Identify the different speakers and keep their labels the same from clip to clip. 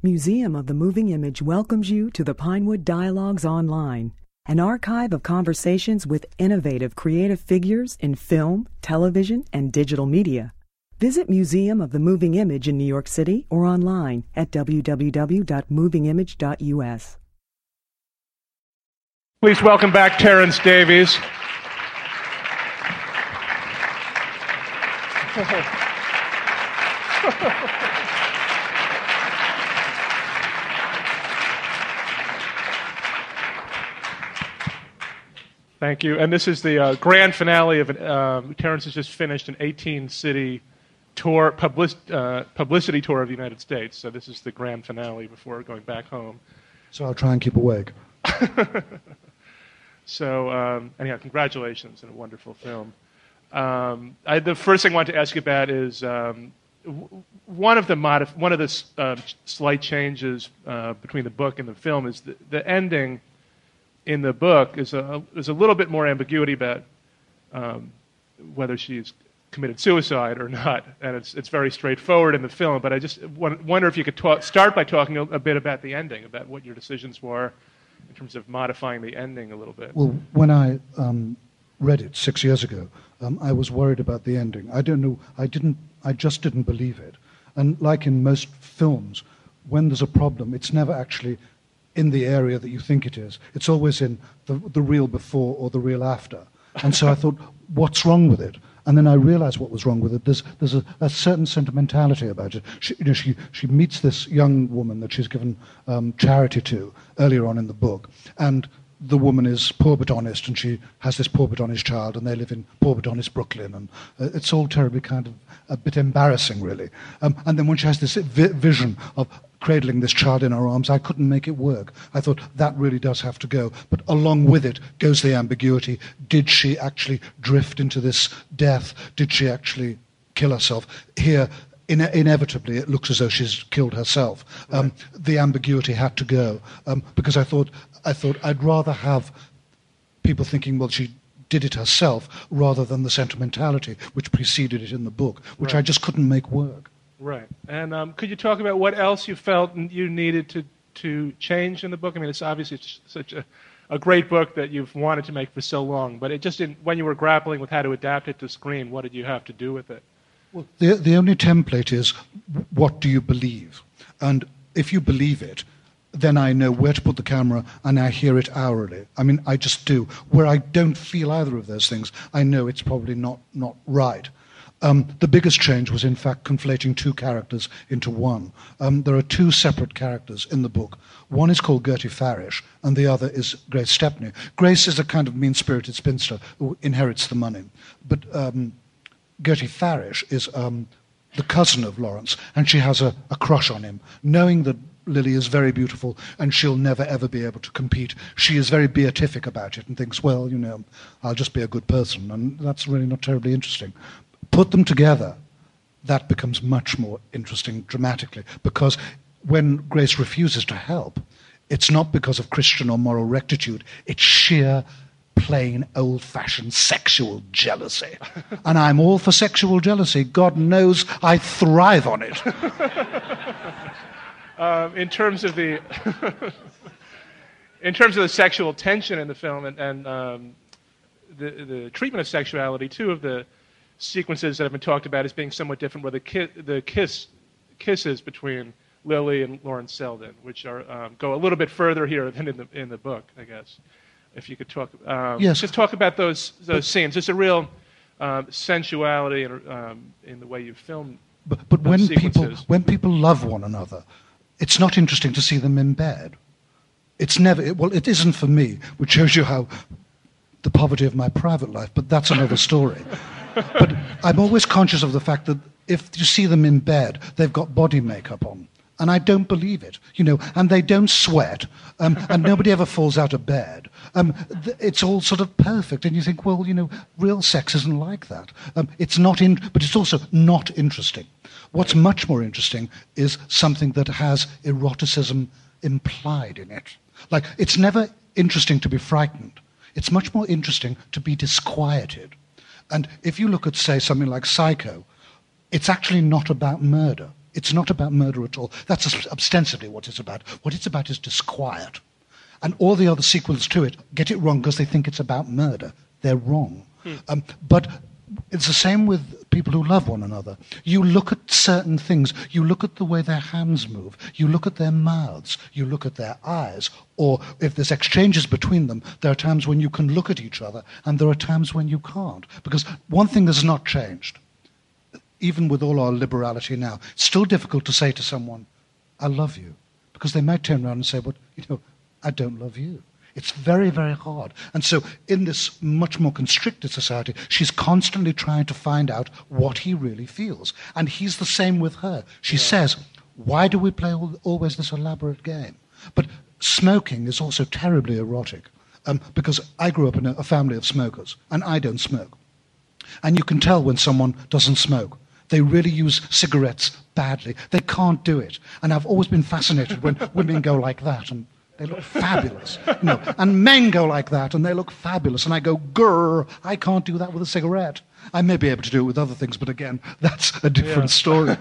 Speaker 1: Museum of the Moving Image welcomes you to the Pinewood Dialogues Online, an archive of conversations with innovative creative figures in film, television, and digital media. Visit Museum of the Moving Image in New York City or online at www.movingimage.us.
Speaker 2: Please welcome back Terence Davies. Thank you. And this is the grand finale of Terence has just finished an 18-city tour, publicity tour of the United States. So this is the grand finale before going back home.
Speaker 3: So I'll try and keep awake.
Speaker 2: So anyhow, congratulations on a wonderful film. The first thing I wanted to ask you about is one of the slight changes between the book and the film is the ending. In the book, is a little bit more ambiguity about whether she's committed suicide or not, and it's very straightforward in the film. But I just wonder if you could start by talking a bit about the ending, about what your decisions were in terms of modifying the ending a little bit.
Speaker 3: Well, when I read it 6 years ago, I was worried about the ending. I don't know. I just didn't believe it. And like in most films, when there's a problem, it's never actually in the area that you think it is. It's always in the reel before or the reel after. And so I thought, what's wrong with it? And then I realized what was wrong with it. There's a certain sentimentality about it. She meets this young woman that she's given charity to earlier on in the book, and the woman is poor but honest, and she has this poor but honest child, and they live in poor but honest Brooklyn, and it's all terribly kind of a bit embarrassing, really. And then when she has this vision of cradling this child in her arms, I couldn't make it work. I thought that really does have to go. But along with it goes the ambiguity. Did she actually drift into this death? Did she actually kill herself? Here, inevitably, it looks as though she's killed herself. Right. The ambiguity had to go because I thought I'd rather have people thinking, well, she did it herself, rather than the sentimentality which preceded it in the book, which I just couldn't make work.
Speaker 2: Right. And could you talk about what else you felt you needed to change in the book? I mean, it's obviously such a great book that you've wanted to make for so long, but it just didn't, when you were grappling with how to adapt it to screen, what did you have to do with it?
Speaker 3: Well, the only template is, what do you believe? And if you believe it, then I know where to put the camera, and I hear it hourly. I mean, I just do. Where I don't feel either of those things, I know it's probably not right. The biggest change was, in fact, conflating two characters into one. There are two separate characters in the book. One is called Gertie Farish, and the other is Grace Stepney. Grace is a kind of mean-spirited spinster who inherits the money. But Gertie Farish is the cousin of Lawrence, and she has a crush on him. Knowing that Lily is very beautiful and she'll never, ever be able to compete, she is very beatific about it and thinks, well, I'll just be a good person, and that's really not terribly interesting. Put them together, that becomes much more interesting dramatically, because when Grace refuses to help, it's not because of Christian or moral rectitude, it's sheer, plain, old-fashioned sexual jealousy. And I'm all for sexual jealousy. God knows I thrive on it.
Speaker 2: In terms of the sexual tension in the film and the treatment of sexuality, two of the sequences that have been talked about as being somewhat different were the kisses between Lily and Lawrence Selden, which are go a little bit further here than in the book, I guess. If you could talk,
Speaker 3: yes,
Speaker 2: just talk about those scenes. There's a real sensuality in the way you film.
Speaker 3: But when people love one another, it's not interesting to see them in bed. It's never. It isn't for me, which shows you how the poverty of my private life. But that's another story. But I'm always conscious of the fact that if you see them in bed, they've got body makeup on. And I don't believe it, and they don't sweat, and nobody ever falls out of bed. It's all sort of perfect, and you think, well, real sex isn't like that. It's not but it's also not interesting. What's much more interesting is something that has eroticism implied in it. Like, it's never interesting to be frightened. It's much more interesting to be disquieted. And if you look at, say, something like Psycho, it's actually not about murder. It's not about murder at all. That's ostensibly what it's about. What it's about is disquiet. And all the other sequels to it get it wrong because they think it's about murder. They're wrong. But it's the same with people who love one another. You look at certain things. You look at the way their hands move. You look at their mouths. You look at their eyes. Or if there's exchanges between them, there are times when you can look at each other, and there are times when you can't. Because one thing has not changed. Even with all our liberality now, it's still difficult to say to someone, I love you. Because they might turn around and say, well, I don't love you. It's very, very hard. And so in this much more constricted society, she's constantly trying to find out what he really feels. And he's the same with her. She says, why do we play always this elaborate game? But smoking is also terribly erotic. Because I grew up in a family of smokers, and I don't smoke. And you can tell when someone doesn't smoke. They really use cigarettes badly. They can't do it. And I've always been fascinated when women go like that, and they look fabulous. And men go like that, and they look fabulous. And I go, grrr, I can't do that with a cigarette. I may be able to do it with other things, but again, that's a different story.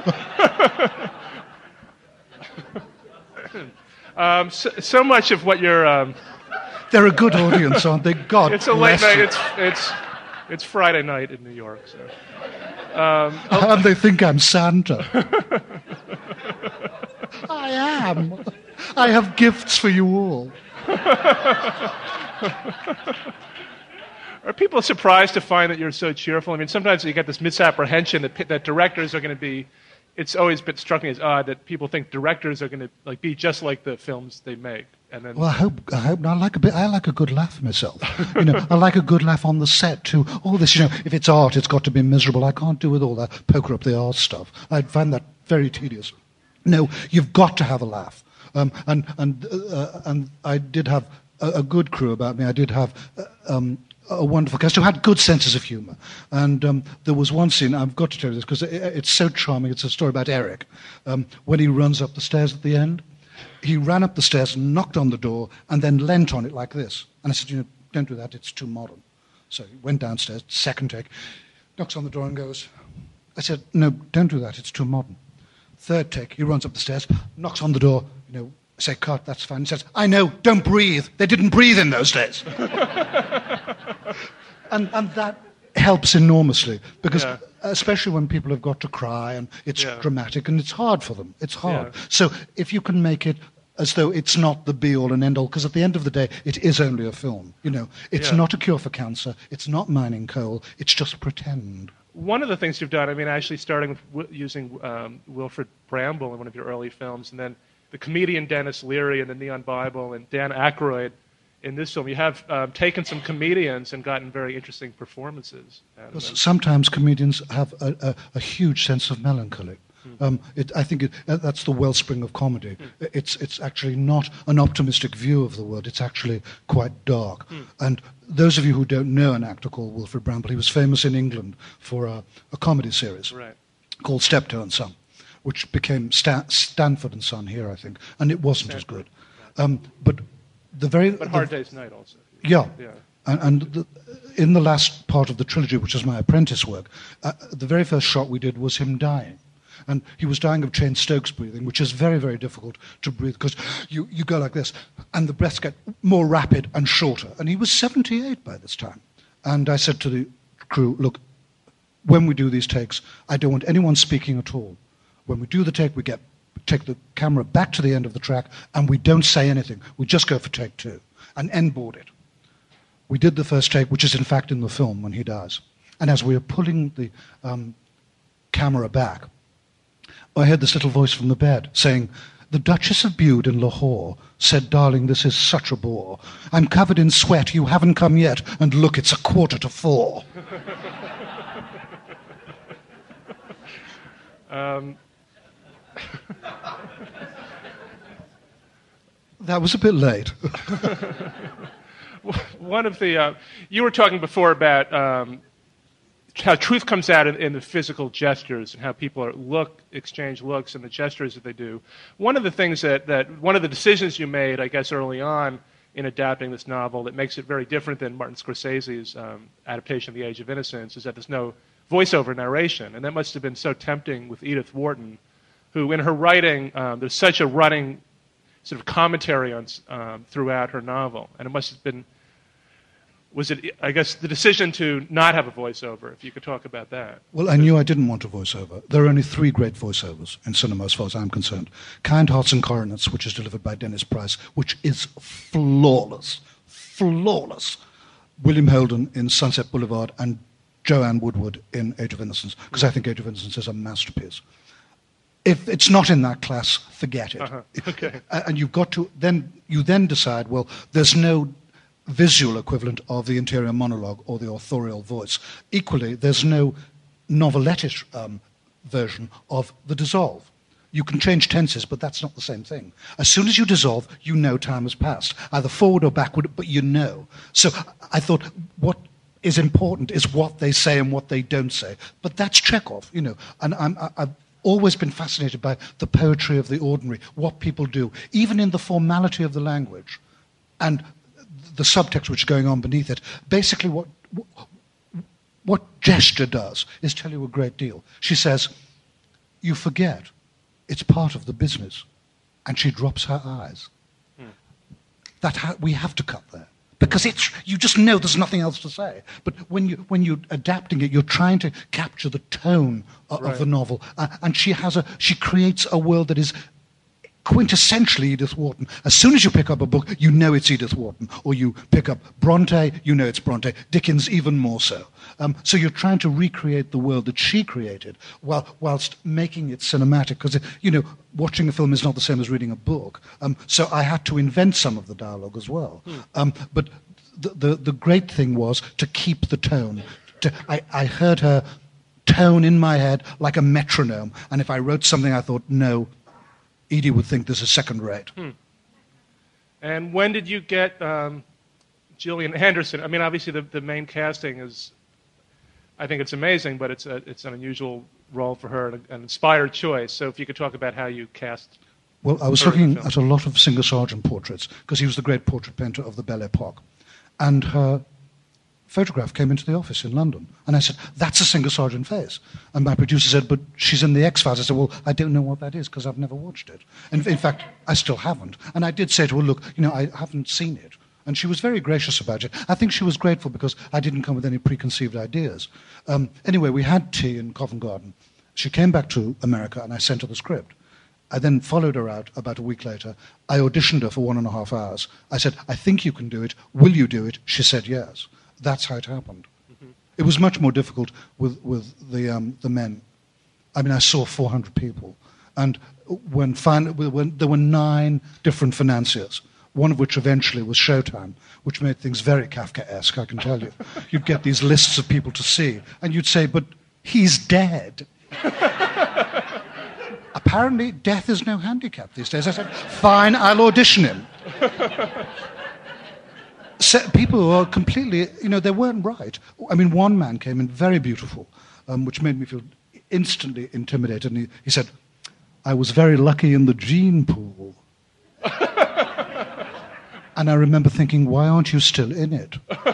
Speaker 2: So much of what you're...
Speaker 3: They're a good audience, aren't they? God
Speaker 2: It's a late
Speaker 3: bless
Speaker 2: night. It's Friday night in New York, so...
Speaker 3: And they think I'm Santa. I am. I have gifts for you all.
Speaker 2: Are people surprised to find that you're so cheerful? I mean, sometimes you get this misapprehension that directors are going to be... It's always been struck me as odd that people think directors are going to be just like the films they make. And then,
Speaker 3: well, I hope. I like a good laugh myself. I like a good laugh on the set too. All this, if it's art, it's got to be miserable. I can't do with all that poker up the arse stuff. I find that very tedious. No, you've got to have a laugh. And I did have a good crew about me. I did have a wonderful cast who had good senses of humour. And there was one scene, I've got to tell you this because it's so charming. It's a story about Eric. When he runs up the stairs at the end, he ran up the stairs and knocked on the door and then leant on it like this. And I said, don't do that, it's too modern. So he went downstairs, second take, knocks on the door and goes, I said, no, don't do that, it's too modern. Third take, he runs up the stairs, knocks on the door, I say, cut, that's fine. He says, I know, don't breathe. They didn't breathe in those days. and that helps enormously because especially when people have got to cry and it's dramatic and it's hard for them. It's hard. Yeah. So if you can make it as though it's not the be-all and end-all, because at the end of the day, it is only a film. It's not a cure for cancer. It's not mining coal. It's just pretend.
Speaker 2: One of the things you've done, actually starting with using Wilfrid Brambell in one of your early films, and then the comedian Dennis Leary in The Neon Bible, and Dan Aykroyd in this film, you have taken some comedians and gotten very interesting performances.
Speaker 3: Sometimes comedians have a huge sense of melancholy. I think that's the wellspring of comedy. It's actually not an optimistic view of the world. It's actually quite dark. And those of you who don't know an actor called Wilfrid Brambell, he was famous in England for a comedy series called Steptoe and Son, which became Stanford and Son here, I think. And it wasn't as good. But
Speaker 2: Hard Day's Night also.
Speaker 3: Yeah. And in the last part of the trilogy, which is my apprentice work, the very first shot we did was him dying. And he was dying of Cheyne-Stokes breathing, which is very, very difficult to breathe because you go like this, and the breaths get more rapid and shorter. And he was 78 by this time. And I said to the crew, look, when we do these takes, I don't want anyone speaking at all. When we do the take, we take the camera back to the end of the track, and we don't say anything. We just go for take two and end-board it. We did the first take, which is in fact in the film when he dies. And as we were pulling the camera back, I heard this little voice from the bed saying, the Duchess of Bude in Lahore said, darling, this is such a bore. I'm covered in sweat, you haven't come yet, and look, it's 3:45. That was a bit late.
Speaker 2: One of the you were talking before about how truth comes out in the physical gestures and how people exchange looks and the gestures that they do. One of the things one of the decisions you made, I guess, early on in adapting this novel that makes it very different than Martin Scorsese's adaptation of The Age of Innocence is that there's no voiceover narration, and that must have been so tempting with Edith Wharton who in her writing, there's such a running sort of commentary on throughout her novel, and it must have been, was it, I guess, the decision to not have a voiceover, if you could talk about that.
Speaker 3: Well, I knew I didn't want a voiceover. There are only 3 great voiceovers in cinema as far as I'm concerned. Kind Hearts and Coronets, which is delivered by Dennis Price, which is flawless. Flawless. William Holden in Sunset Boulevard and Joanne Woodward in Age of Innocence, because I think Age of Innocence is a masterpiece. If it's not in that class, forget it.
Speaker 2: Okay.
Speaker 3: And you've got to, you then decide, well, there's no visual equivalent of the interior monologue or the authorial voice. Equally, there's no novelettish version of the dissolve. You can change tenses, but that's not the same thing. As soon as you dissolve, you know time has passed, either forward or backward, but you know. So I thought what is important is what they say and what they don't say. But that's Chekhov, you know. And I've always been fascinated by the poetry of the ordinary, what people do, even in the formality of the language. And the subtext which is going on beneath it. Basically what gesture does is tell you a great deal. She says, you forget, it's part of the business. And she drops her eyes. We have to cut there. Because you just know there's nothing else to say. But when you're adapting it, you're trying to capture the tone of the novel. And she creates a world that is quintessentially Edith Wharton. As soon as you pick up a book, you know it's Edith Wharton. Or you pick up Bronte, you know it's Bronte. Dickens, even more so. So you're trying to recreate the world that she created whilst making it cinematic. Because, you know, watching a film is not the same as reading a book. So I had to invent some of the dialogue as well. But the great thing was to keep the tone. I heard her tone in my head like a metronome. And if I wrote something, I thought, no, Edie would think this is second rate.
Speaker 2: And when did you get Gillian Anderson? I mean, obviously the main casting is, I think it's amazing, but it's an unusual role for her, an inspired choice. So if you could talk about how you cast.
Speaker 3: Well, I was looking at a lot of Singer Sargent portraits, because he was the great portrait painter of the Belle Epoque. And her photograph came into the office in London. And I said, that's a Singer Sargent face. And my producer said, but she's in the X-Files. I said, well, I don't know what that is because I've never watched it. And in fact, I still haven't. And I did say to her, look, you know, I haven't seen it. And she was very gracious about it. I think she was grateful because I didn't come with any preconceived ideas. Anyway, we had tea in Covent Garden. She came back to America and I sent her the script. I then followed her out about a week later. I auditioned her for 1.5 hours. I said, I think you can do it. Will you do it? She said yes. That's how it happened. It was much more difficult with the men. I mean, I saw 400 people. And when there were 9 different financiers, one of which eventually was Showtime, which made things very Kafkaesque, I can tell you. You'd get these lists of people to see, and you'd say, but he's dead. Apparently, death is no handicap these days. I said, fine, I'll audition him. People who are completely, you know, they weren't right. I mean, one man came in very beautiful, which made me feel instantly intimidated. And he said, I was very lucky in the gene pool. And I remember thinking, why aren't you still in it?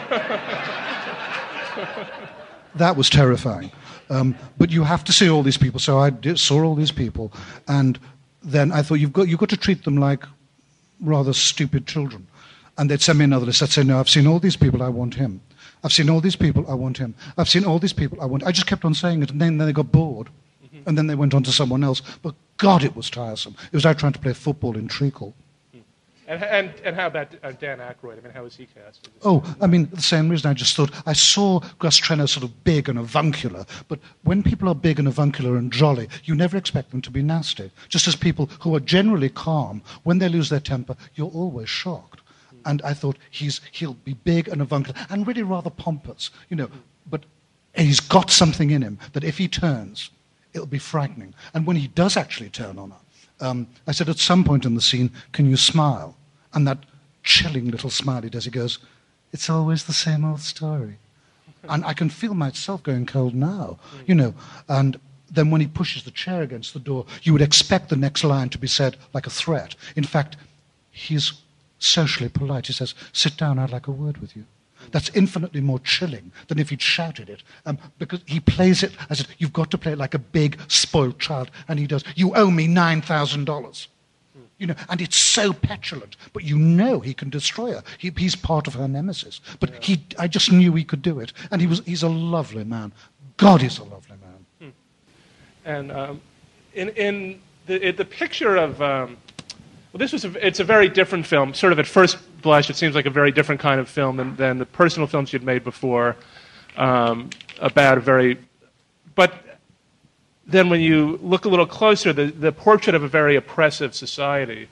Speaker 3: That was terrifying. But you have to see all these people. So I saw all these people. And then I thought, you've got to treat them like rather stupid children. And they'd send me another list. I'd say, no, I've seen all these people, I want him. I've seen all these people, I want him. I've seen all these people, I want him. I just kept on saying it, and then they got bored. And then they went on to someone else. But God, it was tiresome. It was like trying to play football in treacle.
Speaker 2: And how about Dan Aykroyd? I mean, how was he cast?
Speaker 3: Oh, I mean, the same reason. I just thought, I saw Gus Trenor sort of big and avuncular, but when people are big and avuncular and jolly, you never expect them to be nasty. Just as people who are generally calm, when they lose their temper, you're always shocked. And I thought, he'll be big and avuncular and really rather pompous, you know, but he's got something in him that if he turns, it'll be frightening. And when he does actually turn on her, I said, at some point in the scene, can you smile? And that chilling little smile he does, he goes, it's always the same old story. And I can feel myself going cold now, you know. And then when he pushes the chair against the door, you would expect the next line to be said like a threat. In fact, he's socially polite. He says, sit down, I'd like a word with you. That's infinitely more chilling than if he'd shouted it, because he plays it as if you've got to play it like a big, spoiled child, and he does, "You owe me $9,000. You know, and it's so petulant, but you know he can destroy her. He's part of her nemesis. But I just knew he could do it, and he's a lovely man. God, he's a lovely man.
Speaker 2: And in the picture of, it's a very different film. Sort of at first blush, it seems like a very different kind of film than the personal films you'd made before, about a very, but then when you look a little closer, the portrait of a very oppressive society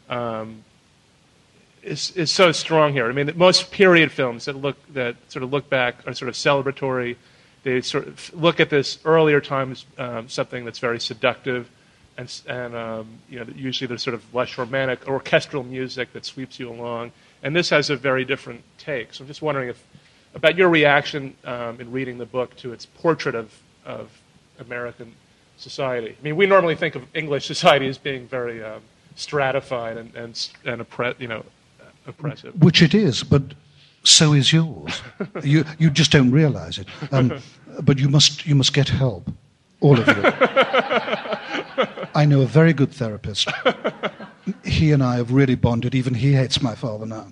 Speaker 2: is so strong here. I mean, most period films that sort of look back are sort of celebratory. They sort of look at this earlier time as something that's very seductive, and you know, usually there's sort of less romantic orchestral music that sweeps you along. And this has a very different take. So I'm just wondering about your reaction in reading the book to its portrait of American society. I mean, we normally think of English society as being very stratified and oppressive.
Speaker 3: Which it is, but so is yours. you just don't realize it. But you must get help, all of you. I know a very good therapist. He and I have really bonded. Even he hates my father now.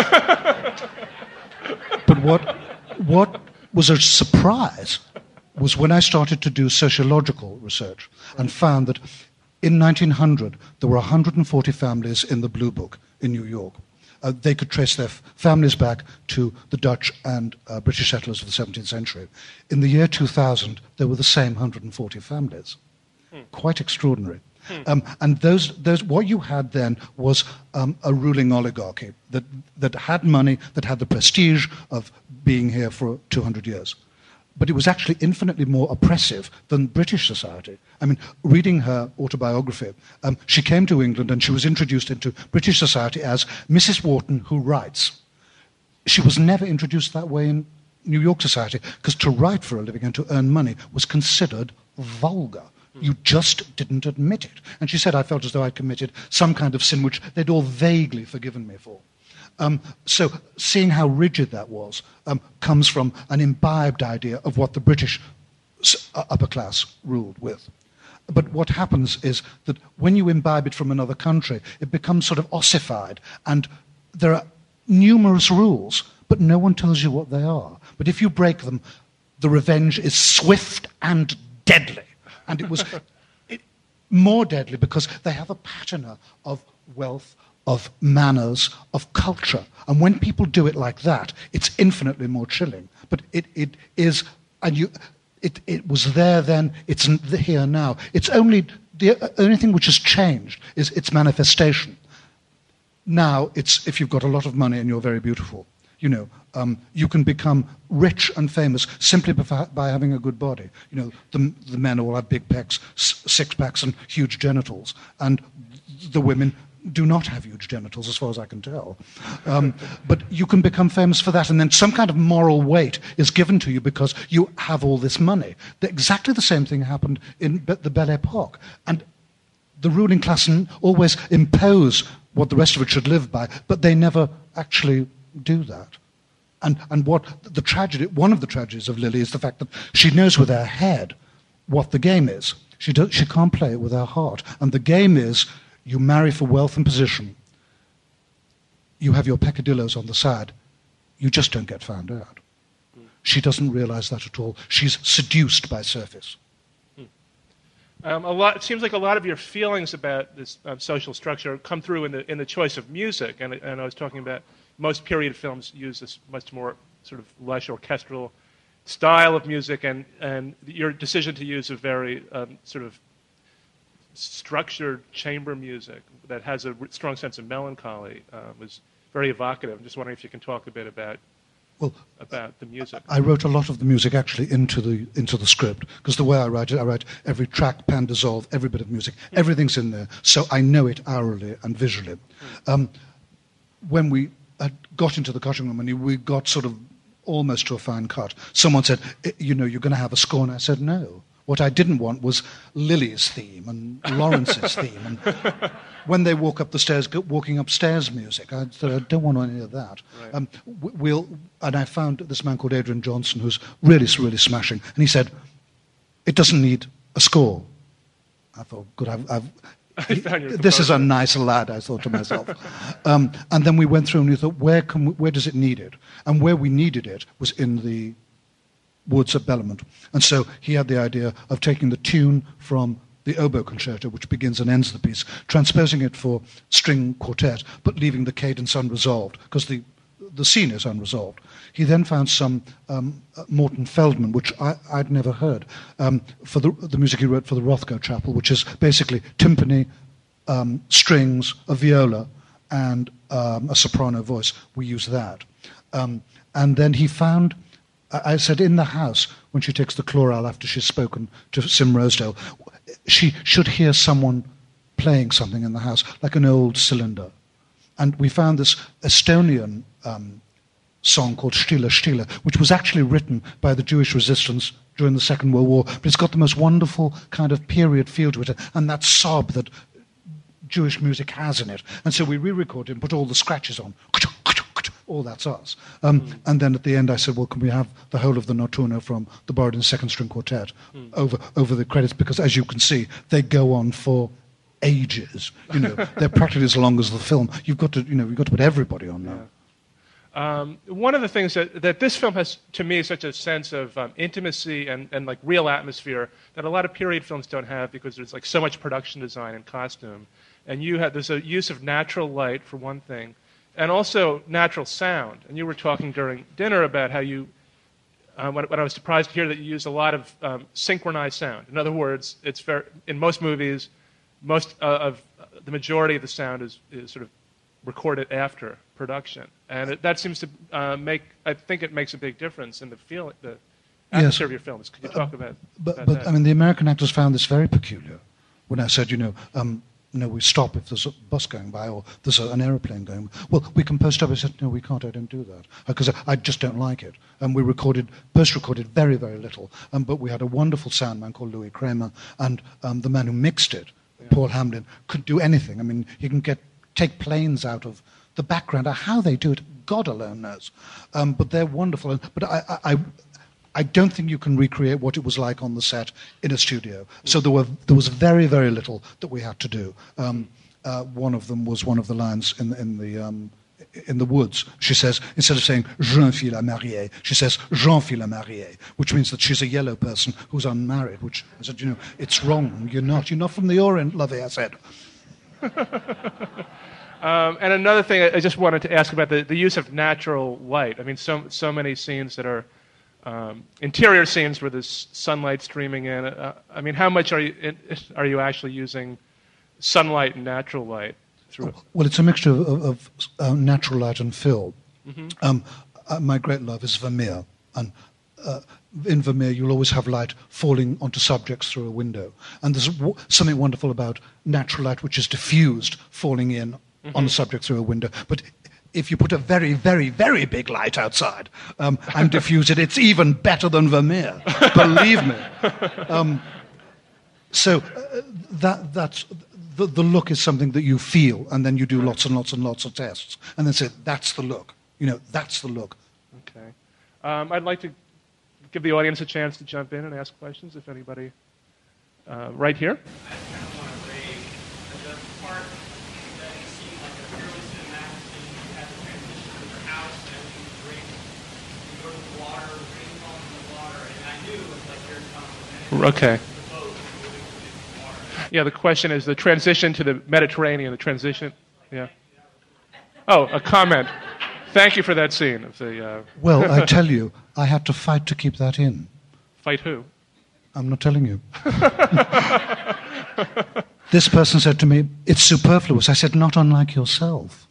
Speaker 3: But what was a surprise was when I started to do sociological research and found that in 1900 there were 140 families in the Blue Book in New York. They could trace their families back to the Dutch and British settlers of the 17th century. In the year 2000, there were the same 140 families. Quite extraordinary. And those what you had then was a ruling oligarchy that had money, that had the prestige of being here for 200 years. But it was actually infinitely more oppressive than British society. I mean, reading her autobiography, she came to England and she was introduced into British society as Mrs. Wharton who writes. She was never introduced that way in New York society, because to write for a living and to earn money was considered vulgar. You just didn't admit it. And she said, I felt as though I'd committed some kind of sin which they'd all vaguely forgiven me for. So seeing how rigid that was comes from an imbibed idea of what the British upper class ruled with. But what happens is that when you imbibe it from another country, it becomes sort of ossified, and there are numerous rules, but no one tells you what they are. But if you break them, the revenge is swift and deadly. And it was more deadly because they have a patina of wealth, of manners, of culture. And when people do it like that, it's infinitely more chilling. But it is, and it was there then, it's here now. It's only, the only thing which has changed is its manifestation. Now, it's if you've got a lot of money and you're very beautiful, you know, you can become rich and famous simply by having a good body. You know, the men all have big pecs, six-packs and huge genitals, and the women do not have huge genitals, as far as I can tell. But you can become famous for that, and then some kind of moral weight is given to you because you have all this money. Exactly the same thing happened in the Belle Epoque. And the ruling class always impose what the rest of it should live by, but they never actually do that. And what the tragedy, one of the tragedies of Lily is the fact that she knows with her head what the game is. She can't play it with her heart. And the game is, you marry for wealth and position, you have your peccadillos on the side, you just don't get found out. She doesn't realize that at all. She's seduced by surface.
Speaker 2: It seems like a lot of your feelings about this social structure come through in the choice of music. And I was talking about most period films use this much more sort of lush orchestral style of music, and your decision to use a very sort of structured chamber music that has a strong sense of melancholy was very evocative. I'm just wondering if you can talk a bit about the music.
Speaker 3: I wrote a lot of the music actually into the script, because the way I write every track, pan, dissolve, every bit of music, everything's in there, so I know it hourly and visually. When we got into the cutting room and we got sort of almost to a fine cut, someone said, you know, you're going to have a score, and I said, no. What I didn't want was Lily's theme and Lawrence's theme, and when they walk up the stairs, walking upstairs music. I said, I don't want any of that.
Speaker 2: Right.
Speaker 3: And I found this man called Adrian Johnson, who's really, really smashing, and he said, it doesn't need a score. I thought, good, this is a nice lad, I thought to myself. And then we went through and we thought, where does it need it? And where we needed it was in the woods at Bellamont. And so he had the idea of taking the tune from the oboe concerto, which begins and ends the piece, transposing it for string quartet, but leaving the cadence unresolved, because the scene is unresolved. He then found some Morton Feldman, which I'd never heard, for the music he wrote for the Rothko Chapel, which is basically timpani, strings, a viola, and a soprano voice. We use that. And then he found, I said, in the house, when she takes the chloral after she's spoken to Sim Rosedale, she should hear someone playing something in the house, like an old cylinder. And we found this Estonian song called Stille Stille, which was actually written by the Jewish resistance during the Second World War, but it's got the most wonderful kind of period feel to it, and that sob that Jewish music has in it. And so we re-recorded and put all the scratches on. All that's us. And then at the end I said, well, can we have the whole of the Notturno from the Borodin Second String Quartet over the credits? Because as you can see, they go on for ages. They're practically as long as the film. You've got to put everybody on now.
Speaker 2: Yeah. One of the things that this film has, to me, such a sense of intimacy and like real atmosphere that a lot of period films don't have, because there's like so much production design and costume. And there's a use of natural light, for one thing, and also natural sound. And you were talking during dinner about how you, when I was surprised to hear that you use a lot of synchronized sound. In other words, in most movies, most of the majority of the sound is sort of recorded after production, and that seems to I think it makes a big difference in the feeling, the atmosphere of your films. Could you talk about that?
Speaker 3: I mean, the American actors found this very peculiar. When I said, we stop if there's a bus going by or there's an aeroplane going. Well, we can post up. I said, no, we can't. I don't do that because I just don't like it. And we post-recorded very, very little. But we had a wonderful sound man called Louis Kramer, and the man who mixed it, Paul Hamlin, could do anything. I mean, he can take planes out of the background. How they do it, God alone knows. But they're wonderful. But I don't think you can recreate what it was like on the set in a studio. So there was very, very little that we had to do. One of them was one of the lines in the woods. She says, instead of saying jeune fille à marier, she says jeune fille à marier, which means that she's a yellow person who's unmarried. Which I said, it's wrong. You're not from the Orient, lovey. I said.
Speaker 2: And another thing I just wanted to ask about the use of natural light. I mean, so many scenes that are interior scenes where there's sunlight streaming in. I mean, how much are you actually using sunlight and natural light through?
Speaker 3: Well, it's a mixture of natural light and film. Mm-hmm. My great love is Vermeer, and in Vermeer you'll always have light falling onto subjects through a window, and there's something wonderful about natural light which is diffused, falling in on a subject through a window. But if you put a very, very, very big light outside and diffuse it, it's even better than Vermeer, believe me. So that's the look is something that you feel, and then you do lots and lots and lots of tests, and then say, that's the look. That's the look.
Speaker 2: Okay. I'd like to give the audience a chance to jump in and ask questions, if anybody. Right here. Okay. Yeah, the question is the transition to the Mediterranean, the transition. Yeah. Oh, a comment. Thank you for that scene of the.
Speaker 3: Well, I tell you, I had to fight to keep that in.
Speaker 2: Fight who?
Speaker 3: I'm not telling you. This person said to me, "It's superfluous." I said, "Not unlike yourself."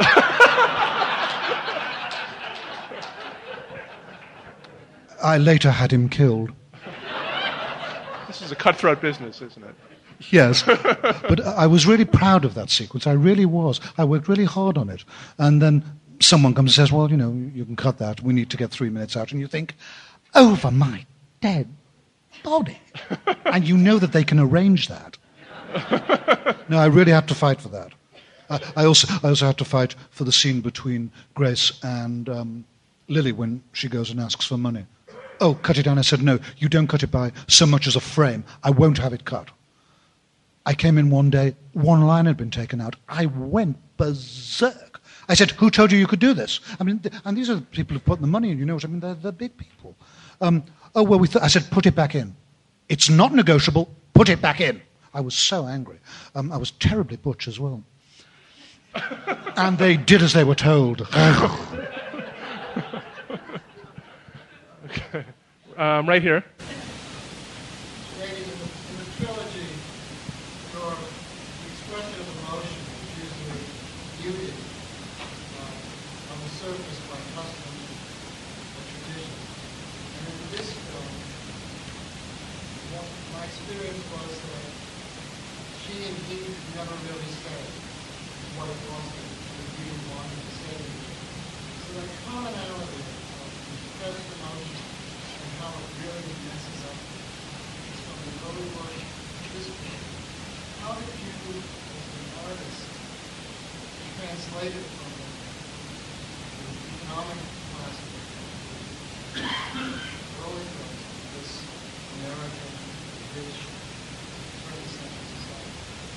Speaker 3: I later had him killed.
Speaker 2: This is a cutthroat business, isn't it?
Speaker 3: Yes, but I was really proud of that sequence. I really was. I worked really hard on it. And then someone comes and says, well, you can cut that. We need to get 3 minutes out. And you think, over my dead Bonnie. And you know that they can arrange that. No, I really had to fight for that. I also had to fight for the scene between Grace and Lily when she goes and asks for money. Oh, cut it down. I said, no, you don't cut it by so much as a frame. I won't have it cut. I came in one day, one line had been taken out. I went berserk. I said, who told you could do this? I mean, and these are the people who put the money in, you know what I mean? They're big people. Oh, well, I said, put it back in. It's not negotiable. Put it back in. I was so angry. I was terribly butch as well. And they did as they were told.
Speaker 2: Okay. Right here.
Speaker 4: Lady, in the trilogy, your expression of emotion is usually muted on the surface by custom or tradition. And in this film, my experience was that she and he never really said what it was that you wanted to say to each other. So that commonality of expressed emotion and how it really messes up is from the early work to this point. How did you, as an artist, translate it from the economic classic early films to this American, rich, 20th century society?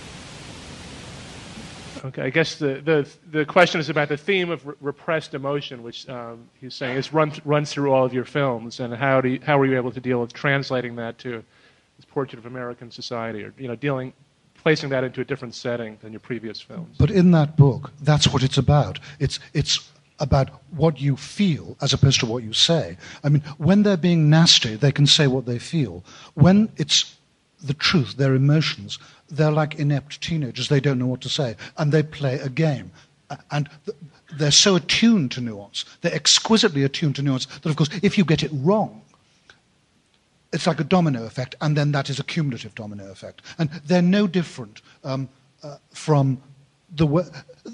Speaker 2: Okay, I guess the question is about the theme of repressed emotion, which he's saying is runs through all of your films, and how were you able to deal with translating that to this portrait of American society, or placing that into a different setting than your previous films?
Speaker 3: But in that book, that's what it's about. It's about what you feel as opposed to what you say. I mean, when they're being nasty, they can say what they feel. When it's the truth, their emotions, they're like inept teenagers. They don't know what to say, and they play a game. And they're so attuned to nuance, they're exquisitely attuned to nuance, that, of course, if you get it wrong, it's like a domino effect, and then that is a cumulative domino effect. And they're no different from the way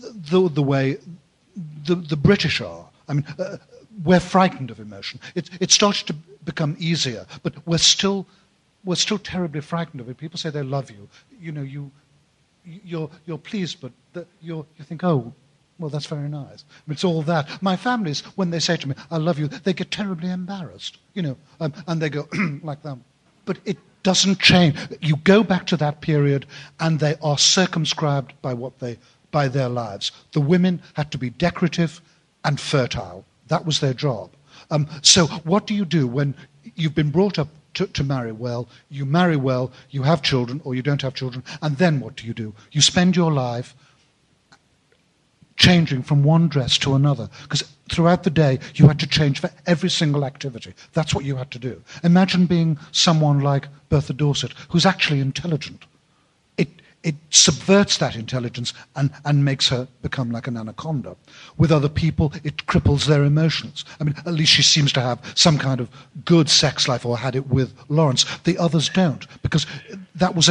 Speaker 3: the British are. I mean, we're frightened of emotion. It started to become easier, but we're still terribly frightened of it. People say they love you. You know, you're pleased, but you think, oh, well, that's very nice. It's all that. My families, when they say to me, I love you, they get terribly embarrassed, and they go like that. But it doesn't change. You go back to that period, and they are circumscribed by their lives. The women had to be decorative and fertile. That was their job. So what do you do when you've been brought up to marry well, you marry well, you have children, or you don't have children, and then what do? You spend your life changing from one dress to another, because throughout the day you had to change for every single activity. That's what you had to do. Imagine being someone like Bertha Dorset, who's actually intelligent. It subverts that intelligence and makes her become like an anaconda. With other people, it cripples their emotions. I mean, at least she seems to have some kind of good sex life, or had it with Lawrence. The others don't, because that was a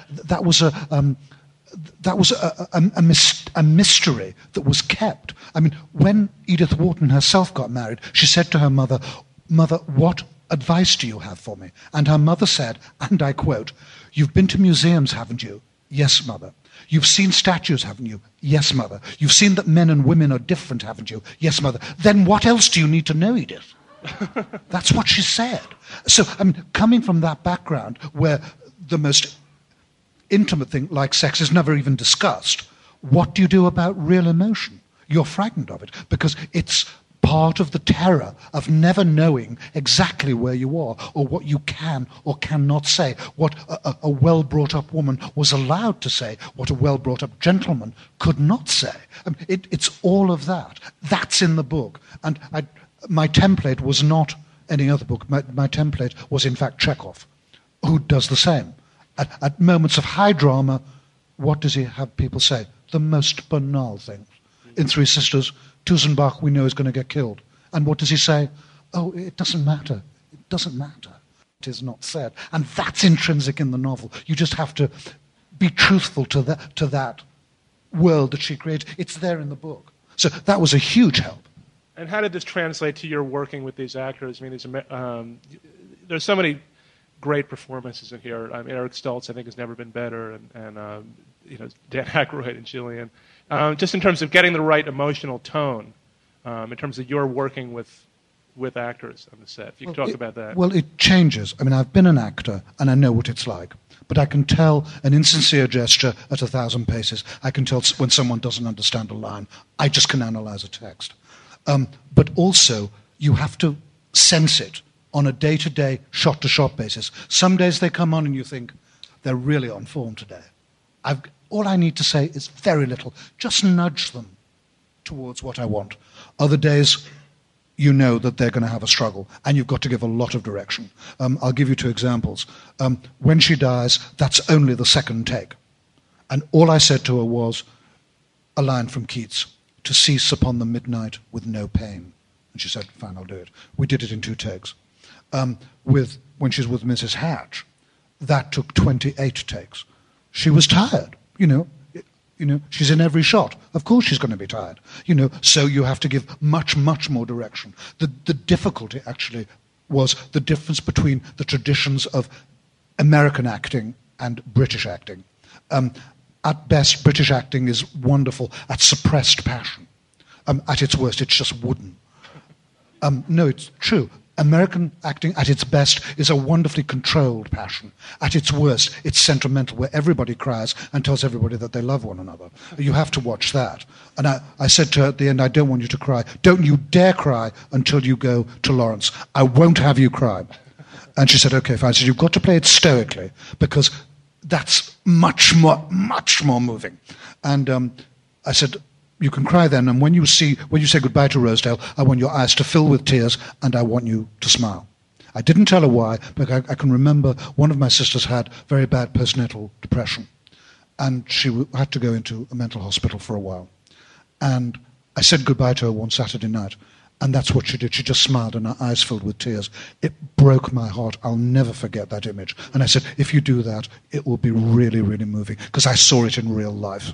Speaker 3: mystery that was kept. I mean, when Edith Wharton herself got married, she said to her mother, "Mother, what advice do you have for me?" And her mother said, and I quote, "You've been to museums, haven't you?" "Yes, Mother." "You've seen statues, haven't you?" "Yes, Mother." "You've seen that men and women are different, haven't you?" "Yes, Mother." "Then what else do you need to know, Edith?" That's what she said. So, I mean, coming from that background where the most intimate thing like sex is never even discussed, what do you do about real emotion? You're frightened of it, because it's part of the terror of never knowing exactly where you are, or what you can or cannot say, what a well-brought-up woman was allowed to say, what a well-brought-up gentleman could not say. I mean, it's all of that. That's in the book. And my template was not any other book. My template was, in fact, Chekhov, who does the same. At moments of high drama, what does he have people say? The most banal things. In Three Sisters, Tusenbach, we know, is going to get killed. And what does he say? Oh, it doesn't matter. It doesn't matter. It is not said. And that's intrinsic in the novel. You just have to be truthful to that world that she created. It's there in the book. So that was a huge help.
Speaker 2: And how did this translate to your working with these actors? I mean, there's so many great performances in here. Eric Stoltz, I think, has never been better, and Dan Aykroyd and Gillian. Just in terms of getting the right emotional tone, in terms of your working with actors on the set. If you could talk about that.
Speaker 3: Well, it changes. I mean, I've been an actor, and I know what it's like. But I can tell an insincere gesture at 1,000 paces. I can tell when someone doesn't understand a line. I just can analyze a text. But also, you have to sense it on a day-to-day, shot-to-shot basis. Some days they come on and you think, they're really on form today. All I need to say is very little. Just nudge them towards what I want. Other days, you know that they're going to have a struggle, and you've got to give a lot of direction. I'll give you 2 examples. When she dies, that's only the second take. And all I said to her was a line from Keats, "To cease upon the midnight with no pain." And she said, "Fine, I'll do it." We did it in 2 takes. When she's with Mrs. Hatch, that took 28 takes. She was tired, you know, she's in every shot. Of course she's going to be tired, so you have to give much, much more direction. The difficulty actually was the difference between the traditions of American acting and British acting. At best, British acting is wonderful at suppressed passion. At its worst, it's just wooden. No, it's true. American acting at its best is a wonderfully controlled passion. At its worst, it's sentimental, where everybody cries and tells everybody that they love one another. You have to watch that. And I said to her at the end, "I don't want you to cry. Don't you dare cry until you go to Lawrence. I won't have you cry." And she said, "Okay, fine." I said, "You've got to play it stoically, because that's much more moving." And I said, "You can cry then, and when you say goodbye to Rosedale, I want your eyes to fill with tears, and I want you to smile." I didn't tell her why, but I can remember one of my sisters had very bad postnatal depression, and she had to go into a mental hospital for a while. And I said goodbye to her one Saturday night, and that's what she did. She just smiled, and her eyes filled with tears. It broke my heart. I'll never forget that image. And I said, "If you do that, it will be really, really moving," because I saw it in real life.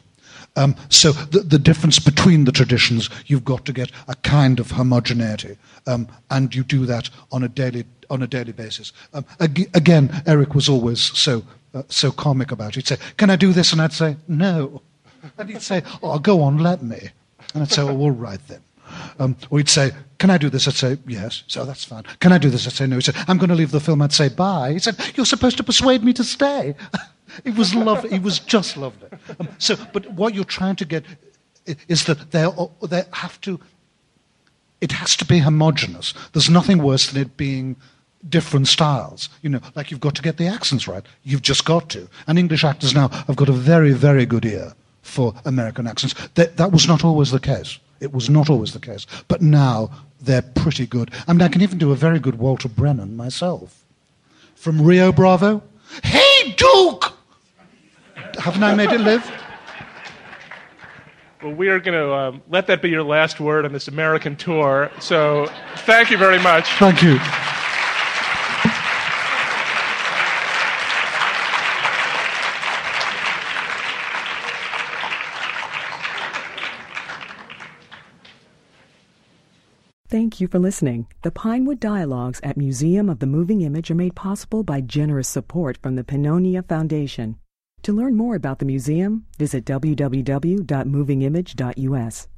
Speaker 3: So the difference between the traditions, you've got to get a kind of homogeneity, and you do that on a daily basis. Again, Eric was always so comic about it. He'd say, "Can I do this?" And I'd say, "No." And he'd say, "Oh, go on, let me." And I'd say, "Oh, all right then." Or he'd say, "Can I do this?" I'd say, "Yes." So that's fine. "Can I do this?" I'd say, "No." He said, "I'm going to leave the film." I'd say, "Bye." He said, "You're supposed to persuade me to stay." It was lovely. It was just lovely. But what you're trying to get is that they have to. It has to be homogeneous. There's nothing worse than it being different styles. Like you've got to get the accents right. You've just got to. And English actors now have got a very, very good ear for American accents. That was not always the case. It was not always the case. But now they're pretty good. I mean, I can even do a very good Walter Brennan myself. From Rio Bravo. "Hey, Duke!" Haven't I made it live?
Speaker 2: Well, we are going to let that be your last word on this American tour. So thank you very much.
Speaker 3: Thank you.
Speaker 1: Thank you for listening. The Pinewood Dialogues at Museum of the Moving Image are made possible by generous support from the Pannonia Foundation. To learn more about the museum, visit www.movingimage.us.